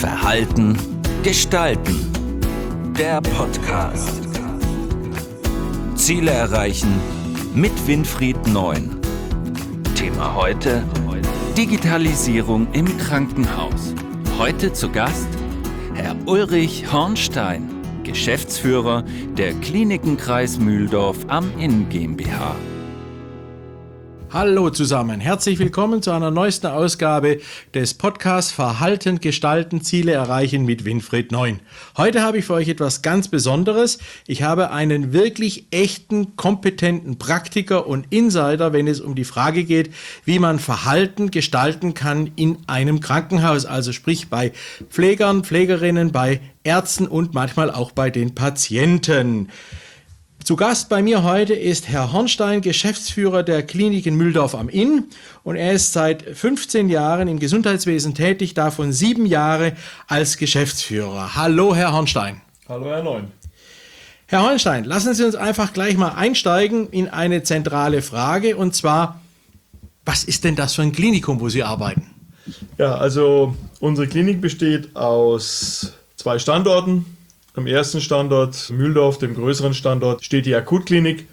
Verhalten, Gestalten. Der Podcast. Ziele erreichen mit Winfried Neun. Thema heute: Digitalisierung im Krankenhaus. Heute zu Gast Herr Ulrich Hornstein, Geschäftsführer der Klinikenkreis Mühldorf am Inn GmbH. Hallo zusammen, herzlich willkommen zu einer neuesten Ausgabe des Podcasts Verhalten, Gestalten, Ziele erreichen mit Winfried Neun. Heute habe ich für euch etwas ganz Besonderes. Ich habe einen wirklich echten, kompetenten Praktiker und Insider, wenn es um die Frage geht, wie man Verhalten gestalten kann in einem Krankenhaus. Also sprich bei Pflegern, Pflegerinnen, bei Ärzten und manchmal auch bei den Patienten. Zu Gast bei mir heute ist Herr Hornstein, Geschäftsführer der Klinik in Mühldorf am Inn, und er ist seit 15 Jahren im Gesundheitswesen tätig, davon 7 Jahre als Geschäftsführer. Hallo, Herr Hornstein. Hallo, Herr Neun. Herr Hornstein, lassen Sie uns einfach gleich mal einsteigen in eine zentrale Frage, und zwar, was ist denn das für ein Klinikum, wo Sie arbeiten? Ja, also unsere Klinik besteht aus 2 Standorten. Am ersten Standort Mühldorf, dem größeren Standort, steht die Akutklinik.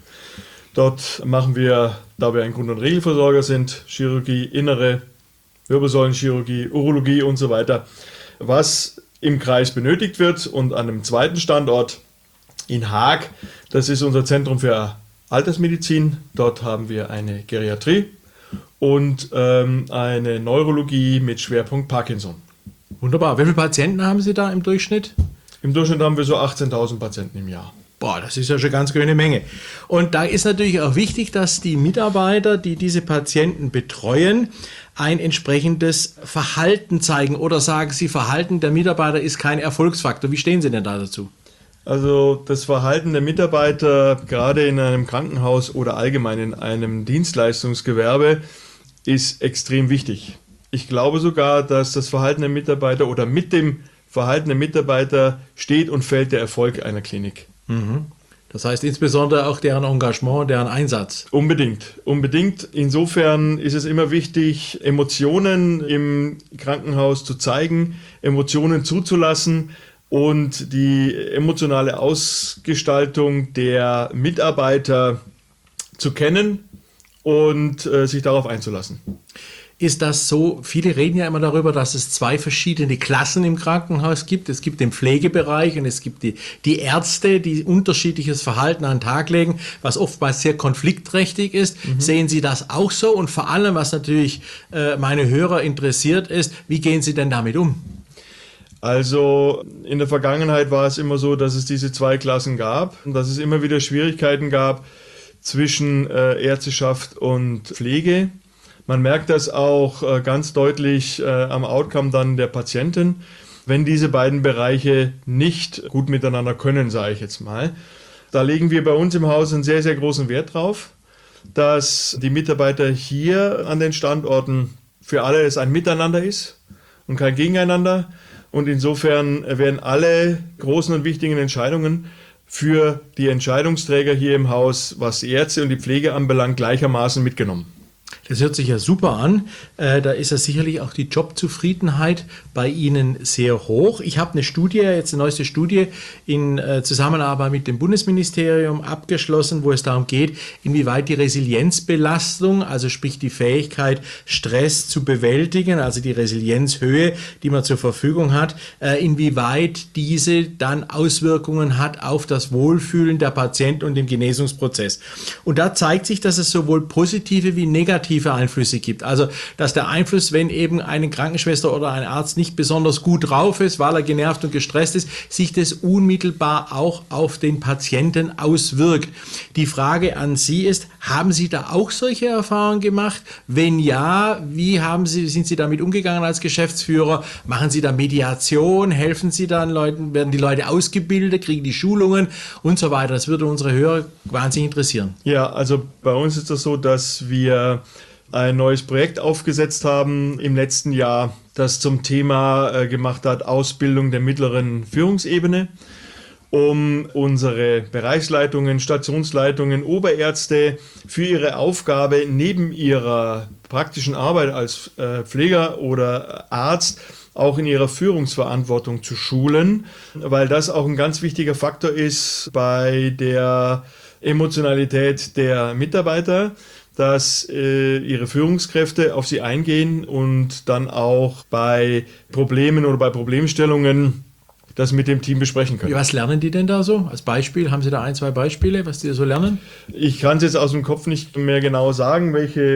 Dort machen wir, da wir ein Grund- und Regelversorger sind, Chirurgie, Innere, Wirbelsäulenchirurgie, Urologie und so weiter, was im Kreis benötigt wird. Und an dem zweiten Standort in Haag, das ist unser Zentrum für Altersmedizin. Dort haben wir eine Geriatrie und eine Neurologie mit Schwerpunkt Parkinson. Wunderbar. Wie viele Patienten haben Sie da im Durchschnitt? Im Durchschnitt haben wir so 18.000 Patienten im Jahr. Boah, das ist ja schon ganz schöne Menge. Und da ist natürlich auch wichtig, dass die Mitarbeiter, die diese Patienten betreuen, ein entsprechendes Verhalten zeigen. Oder sagen Sie, Verhalten der Mitarbeiter ist kein Erfolgsfaktor. Wie stehen Sie denn da dazu? Also das Verhalten der Mitarbeiter, gerade in einem Krankenhaus oder allgemein in einem Dienstleistungsgewerbe, ist extrem wichtig. Ich glaube sogar, dass das Verhalten der Mitarbeiter oder mit dem Verhalten der Mitarbeiter steht und fällt der Erfolg einer Klinik. Das heißt insbesondere auch deren Engagement, deren Einsatz. Unbedingt. Insofern ist es immer wichtig, Emotionen im Krankenhaus zu zeigen, Emotionen zuzulassen und die emotionale Ausgestaltung der Mitarbeiter zu kennen und sich darauf einzulassen. Ist das so? Viele reden ja immer darüber, dass es 2 verschiedene Klassen im Krankenhaus gibt. Es gibt den Pflegebereich und es gibt die Ärzte, die unterschiedliches Verhalten an den Tag legen, was oftmals sehr konfliktträchtig ist. Sehen Sie das auch so? Und vor allem, was natürlich meine Hörer interessiert ist, wie gehen Sie denn damit um? Also in der Vergangenheit war es immer so, dass es diese 2 Klassen gab und dass es immer wieder Schwierigkeiten gab zwischen Ärzteschaft und Pflege. Man merkt das auch ganz deutlich am Outcome dann der Patienten, wenn diese beiden Bereiche nicht gut miteinander können, sage ich jetzt mal. Da legen wir bei uns im Haus einen sehr, sehr großen Wert drauf, dass die Mitarbeiter hier an den Standorten für alle es ein Miteinander ist und kein Gegeneinander. Und insofern werden alle großen und wichtigen Entscheidungen für die Entscheidungsträger hier im Haus, was die Ärzte und die Pflege anbelangt, gleichermaßen mitgenommen. Das hört sich ja super an. Da ist ja sicherlich auch die Jobzufriedenheit bei Ihnen sehr hoch. Ich habe eine Studie, jetzt eine neueste Studie in Zusammenarbeit mit dem Bundesministerium abgeschlossen, wo es darum geht, inwieweit die Resilienzbelastung, also sprich die Fähigkeit, Stress zu bewältigen, also die Resilienzhöhe, die man zur Verfügung hat, inwieweit diese dann Auswirkungen hat auf das Wohlfühlen der Patienten und den Genesungsprozess. Und da zeigt sich, dass es sowohl positive wie negative Einflüsse gibt. Also, dass der Einfluss, wenn eben eine Krankenschwester oder ein Arzt nicht besonders gut drauf ist, weil er genervt und gestresst ist, sich das unmittelbar auch auf den Patienten auswirkt. Die Frage an Sie ist, haben Sie da auch solche Erfahrungen gemacht? Wenn ja, sind Sie damit umgegangen als Geschäftsführer? Machen Sie da Mediation? Helfen Sie dann Leuten? Werden die Leute ausgebildet? Kriegen die Schulungen? Und so weiter. Das würde unsere Hörer wahnsinnig interessieren. Ja, also bei uns ist das so, dass wir ein neues Projekt aufgesetzt haben im letzten Jahr, das zum Thema gemacht hat Ausbildung der mittleren Führungsebene. um unsere Bereichsleitungen, Stationsleitungen, Oberärzte für ihre Aufgabe neben ihrer praktischen Arbeit als Pfleger oder Arzt auch in ihrer Führungsverantwortung zu schulen, weil das auch ein ganz wichtiger Faktor ist bei der Emotionalität der Mitarbeiter, dass ihre Führungskräfte auf sie eingehen und dann auch bei Problemen oder bei Problemstellungen das mit dem Team besprechen können. Was lernen die denn da so? Als Beispiel, haben Sie da 1, 2 Beispiele, was die so lernen? Ich kann es jetzt aus dem Kopf nicht mehr genau sagen,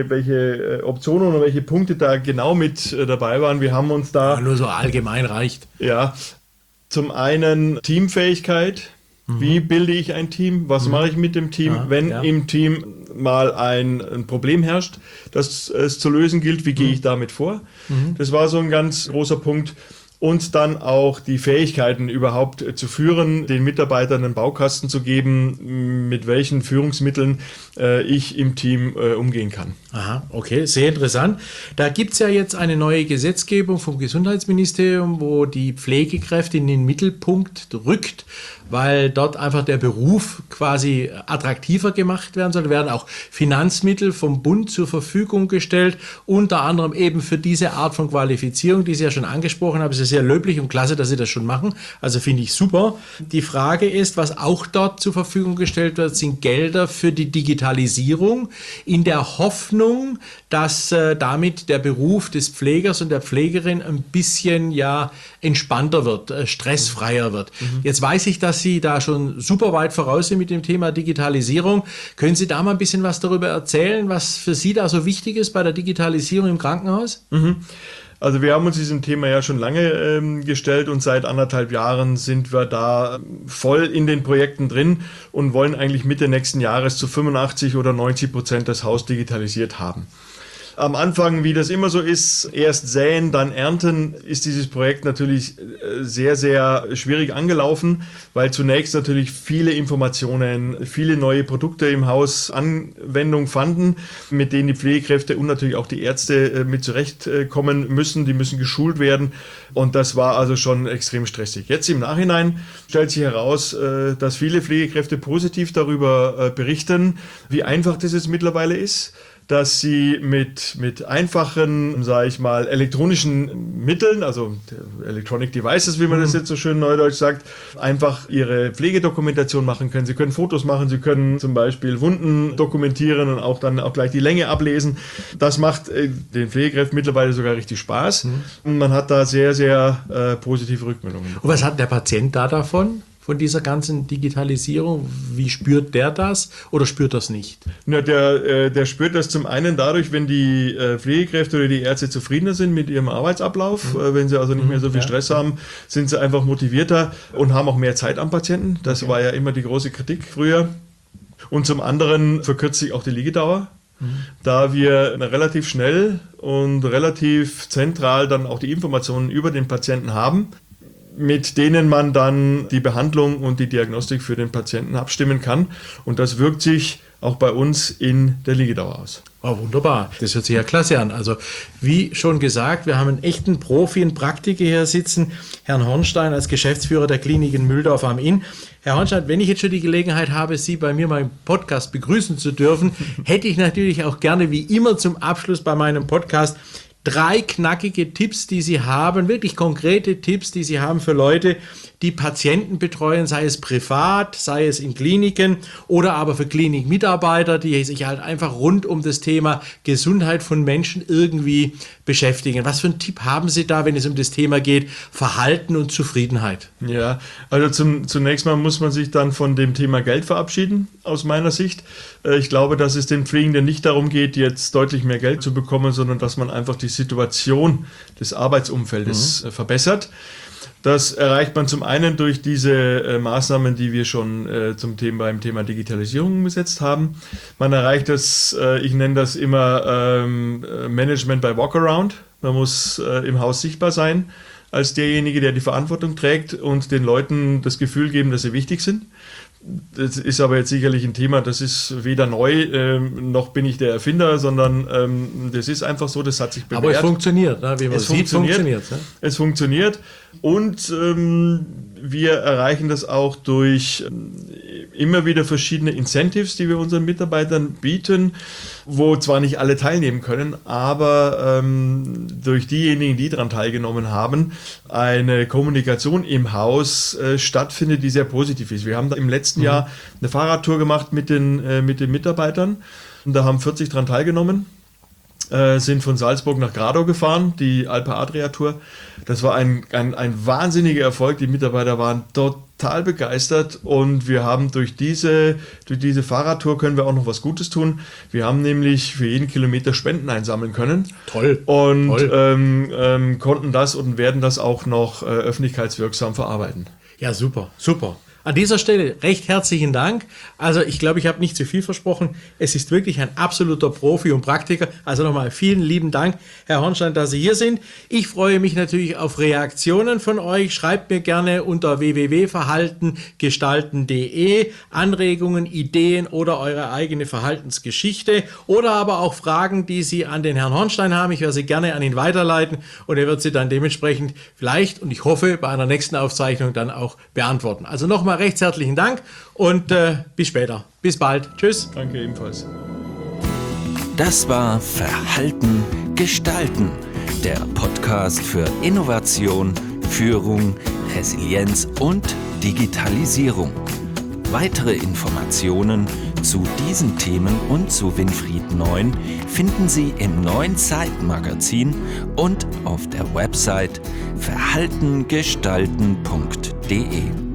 welche Optionen oder welche Punkte da genau mit dabei waren. Wir haben uns da... Ja, nur so allgemein reicht. Ja, zum einen Teamfähigkeit. Wie bilde ich ein Team? Was mache ich mit dem Team, wenn im Team mal ein Problem herrscht, das es zu lösen gilt? Wie gehe ich damit vor? Das war so ein ganz großer Punkt. Und dann auch die Fähigkeiten überhaupt zu führen, den Mitarbeitern einen Baukasten zu geben, mit welchen Führungsmitteln ich im Team umgehen kann. Aha, okay, sehr interessant. Da gibt es ja jetzt eine neue Gesetzgebung vom Gesundheitsministerium, wo die Pflegekräfte in den Mittelpunkt rückt, weil dort einfach der Beruf quasi attraktiver gemacht werden soll. Da werden auch Finanzmittel vom Bund zur Verfügung gestellt, unter anderem eben für diese Art von Qualifizierung, die Sie ja schon angesprochen haben. Es ist sehr löblich und klasse, dass Sie das schon machen. Also finde ich super. Die Frage ist, was auch dort zur Verfügung gestellt wird, sind Gelder für die Digitalisierung in der Hoffnung, dass damit der Beruf des Pflegers und der Pflegerin ein bisschen entspannter wird, stressfreier wird. Jetzt weiß ich, dass Sie da schon super weit voraus sind mit dem Thema Digitalisierung. Können Sie da mal ein bisschen was darüber erzählen, was für Sie da so wichtig ist bei der Digitalisierung im Krankenhaus? Also wir haben uns diesem Thema ja schon lange gestellt und seit 1,5 Jahren sind wir da voll in den Projekten drin und wollen eigentlich Mitte nächsten Jahres zu 85 oder 90% das Haus digitalisiert haben. Am Anfang, wie das immer so ist, erst säen, dann ernten, ist dieses Projekt natürlich sehr, sehr schwierig angelaufen, weil zunächst natürlich viele Informationen, viele neue Produkte im Haus Anwendung fanden, mit denen die Pflegekräfte und natürlich auch die Ärzte mit zurechtkommen müssen. Die müssen geschult werden und das war also schon extrem stressig. Jetzt im Nachhinein stellt sich heraus, dass viele Pflegekräfte positiv darüber berichten, wie einfach das jetzt mittlerweile ist, dass sie mit einfachen, sage ich mal, elektronischen Mitteln, also Electronic Devices, wie man das jetzt so schön neudeutsch sagt, einfach ihre Pflegedokumentation machen können. Sie können Fotos machen, sie können zum Beispiel Wunden dokumentieren und auch dann auch gleich die Länge ablesen. Das macht den Pflegekräften mittlerweile sogar richtig Spaß. Und man hat da sehr, sehr positive Rückmeldungen. Und was hat der Patient da davon? Von dieser ganzen Digitalisierung? Wie spürt der das oder spürt das nicht? Ja, der spürt das zum einen dadurch, wenn die Pflegekräfte oder die Ärzte zufriedener sind mit ihrem Arbeitsablauf. Wenn sie also nicht mehr so viel Stress haben, sind sie einfach motivierter und haben auch mehr Zeit am Patienten. Das war ja immer die große Kritik früher. Und zum anderen verkürzt sich auch die Liegedauer. Da wir relativ schnell und relativ zentral dann auch die Informationen über den Patienten haben, mit denen man dann die Behandlung und die Diagnostik für den Patienten abstimmen kann. Und das wirkt sich auch bei uns in der Liegedauer aus. Oh, wunderbar. Das hört sich ja klasse an. Also wie schon gesagt, wir haben einen echten Profi, einen Praktiker hier sitzen, Herrn Hornstein als Geschäftsführer der Klinik in Mühldorf am Inn. Herr Hornstein, wenn ich jetzt schon die Gelegenheit habe, Sie bei mir mal im Podcast begrüßen zu dürfen, hätte ich natürlich auch gerne wie immer zum Abschluss bei meinem Podcast 3 knackige Tipps, die Sie haben, wirklich konkrete Tipps, die Sie haben für Leute, die Patienten betreuen, sei es privat, sei es in Kliniken oder aber für Klinikmitarbeiter, die sich halt einfach rund um das Thema Gesundheit von Menschen irgendwie beschäftigen. Was für einen Tipp haben Sie da, wenn es um das Thema geht, Verhalten und Zufriedenheit? Ja, also zunächst mal muss man sich dann von dem Thema Geld verabschieden, aus meiner Sicht. Ich glaube, dass es den Pflegenden nicht darum geht, jetzt deutlich mehr Geld zu bekommen, sondern dass man einfach die Situation des Arbeitsumfeldes verbessert. Das erreicht man zum einen durch diese Maßnahmen, die wir schon beim Thema Digitalisierung umgesetzt haben. Man erreicht das, ich nenne das immer Management by Walkaround. Man muss im Haus sichtbar sein als derjenige, der die Verantwortung trägt und den Leuten das Gefühl geben, dass sie wichtig sind. Das ist aber jetzt sicherlich ein Thema, das ist weder neu, noch bin ich der Erfinder, sondern das ist einfach so, das hat sich bewährt. Aber es funktioniert, ne? Wie man sieht, funktioniert. Ne? Es funktioniert und Wir erreichen das auch durch immer wieder verschiedene Incentives, die wir unseren Mitarbeitern bieten, wo zwar nicht alle teilnehmen können, aber durch diejenigen, die daran teilgenommen haben, eine Kommunikation im Haus stattfindet, die sehr positiv ist. Wir haben im letzten Jahr eine Fahrradtour gemacht mit den Mitarbeitern und da haben 40 daran teilgenommen. Sind von Salzburg nach Grado gefahren, die Alpe Adria Tour. Das war ein wahnsinniger Erfolg. Die Mitarbeiter waren total begeistert und wir haben durch diese Fahrradtour können wir auch noch was Gutes tun. Wir haben nämlich für jeden Kilometer Spenden einsammeln können. Toll. Und konnten das und werden das auch noch öffentlichkeitswirksam verarbeiten. Ja, super, super. An dieser Stelle recht herzlichen Dank. Also ich glaube, ich habe nicht zu viel versprochen. Es ist wirklich ein absoluter Profi und Praktiker. Also nochmal vielen lieben Dank, Herr Hornstein, dass Sie hier sind. Ich freue mich natürlich auf Reaktionen von euch. Schreibt mir gerne unter www.verhaltengestalten.de Anregungen, Ideen oder eure eigene Verhaltensgeschichte oder aber auch Fragen, die Sie an den Herrn Hornstein haben. Ich werde sie gerne an ihn weiterleiten und er wird sie dann dementsprechend vielleicht und ich hoffe bei einer nächsten Aufzeichnung dann auch beantworten. Also nochmal recht herzlichen Dank und bis später. Bis bald. Tschüss. Danke ebenfalls. Das war Verhalten gestalten, der Podcast für Innovation, Führung, Resilienz und Digitalisierung. Weitere Informationen zu diesen Themen und zu Winfried Neun finden Sie im neuen Zeitmagazin und auf der Website verhaltengestalten.de.